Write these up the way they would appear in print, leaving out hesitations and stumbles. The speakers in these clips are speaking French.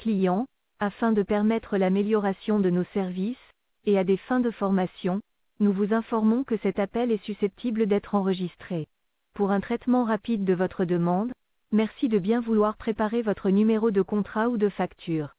clients, afin de permettre l'amélioration de nos services, et à des fins de formation, nous vous informons que cet appel est susceptible d'être enregistré. Pour un traitement rapide de votre demande, merci de bien vouloir préparer votre numéro de contrat ou de facture.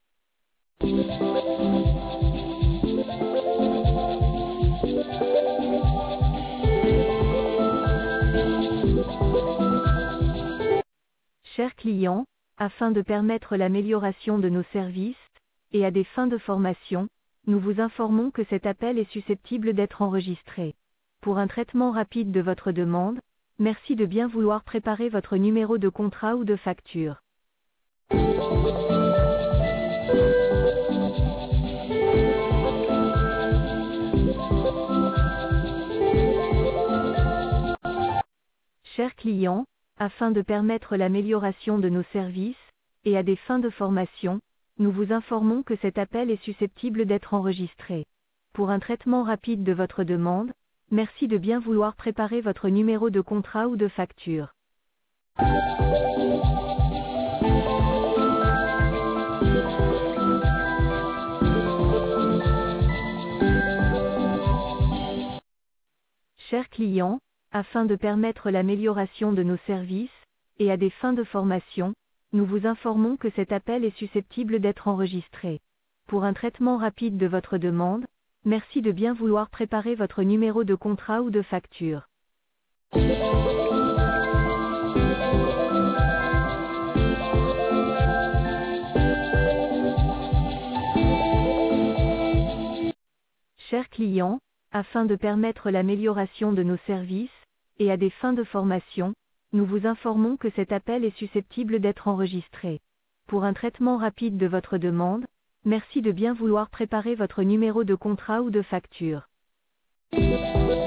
Chers clients, afin de permettre l'amélioration de nos services, et à des fins de formation, nous vous informons que cet appel est susceptible d'être enregistré. Pour un traitement rapide de votre demande, merci de bien vouloir préparer votre numéro de contrat ou de facture. Chers clients, afin de permettre l'amélioration de nos services, et à des fins de formation, nous vous informons que cet appel est susceptible d'être enregistré. Pour un traitement rapide de votre demande, merci de bien vouloir préparer votre numéro de contrat ou de facture. Chers clients, afin de permettre l'amélioration de nos services, et à des fins de formation, nous vous informons que cet appel est susceptible d'être enregistré. Pour un traitement rapide de votre demande, merci de bien vouloir préparer votre numéro de contrat ou de facture. Chers clients, afin de permettre l'amélioration de nos services, et à des fins de formation, nous vous informons que cet appel est susceptible d'être enregistré. Pour un traitement rapide de votre demande, merci de bien vouloir préparer votre numéro de contrat ou de facture.